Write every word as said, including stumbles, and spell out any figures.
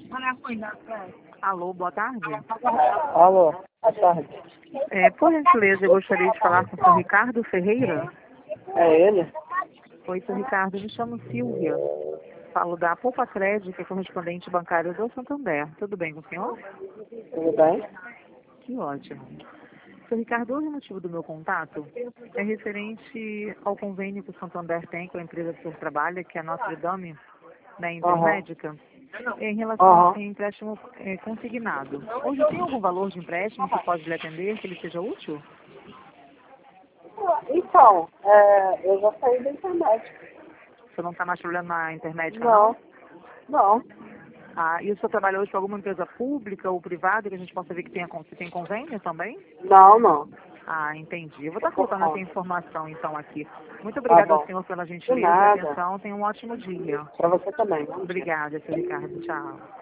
Alô, boa tarde. Alô, boa tarde. É, por gentileza, eu gostaria de falar com o senhor Ricardo Ferreira. É ele? Oi, senhor Ricardo, eu me chamo Silvia. Falo da Poupa Crédito, correspondente bancário do Santander. Tudo bem com o senhor? Tudo bem? Que ótimo. Senhor Ricardo, hoje o motivo do meu contato é referente ao convênio que o Santander tem com a empresa que o senhor trabalha, que é a Notre Dame, da Intermédica, em relação Aham. ao empréstimo eh, consignado. Hoje tem algum valor de empréstimo que pode lhe atender, que ele seja útil? Então, é, eu já saí da internet. Você não está mais trabalhando na Intermédica, Não, não? não, Ah, e o senhor trabalha hoje com alguma empresa pública ou privada que a gente possa ver que tenha, se tem convênio também? não, não. Ah, entendi. Eu vou estar Eu tô colocando essa contra. informação então aqui. Muito Tá obrigada ao bom. senhor pela De gentileza e nada. atenção. Tenha um ótimo dia. Pra você também. Bom dia. Obrigada, senhor Ricardo. Tchau.